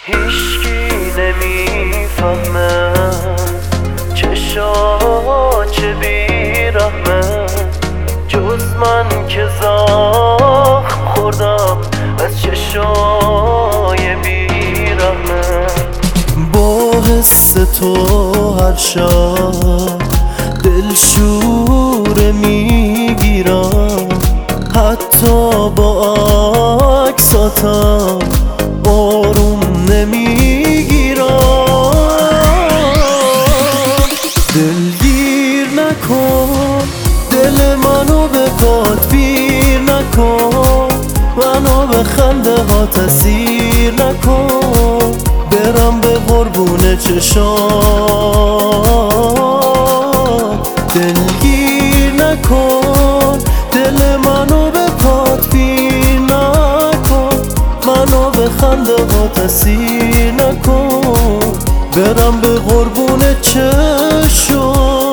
هیشکی نمیفهمه چه بیرحمه جز من که زخم خوردم از چشای بیرحمه. با حس تو هر شب دلشوره میگیرم، حتی با عکساتم آروم نمیگیرم. دلگیر نکن دل منو به پات پیر نکن، منو به خنده ها تسیر نکن، برم به قربون چشات. دلگیر نکن دل منو به پات پیر نکن، منو به خنده ها تسیر نکن، برم به قربون چشات.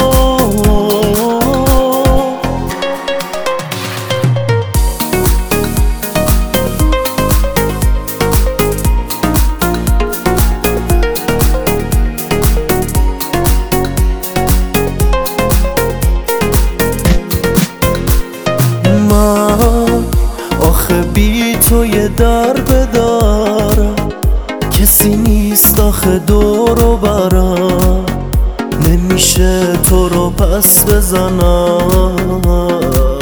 آخه بی تو یه در بدارم، کسی نیست آخه دورو برم، نمیشه تو رو پس بزنم.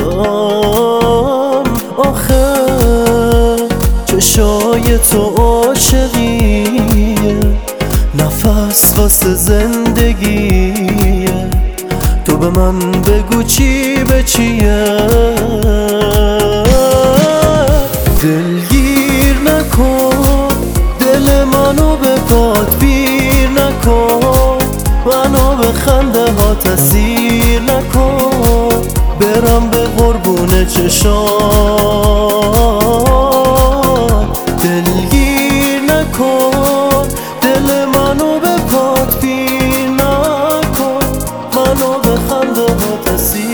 آخه چشای تو عاشقیه، نفس واسه زندگیه، تو به من بگو چی به چیه. دلگیر نکن دل منو به پات پیر نکن، منو به خنده ها تسیر نکن، برم به قربون چشات. دلگیر نکن دل منو به پات پیر نکن، منو به خنده ها تسیر